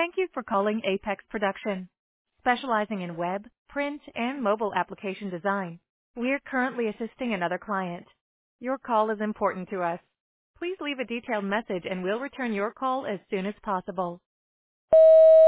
Thank you for calling Apex Production, specializing in web, print, and mobile application design. We're currently assisting another client. Your call is important to us. Please leave a detailed message and we'll return your call as soon as possible.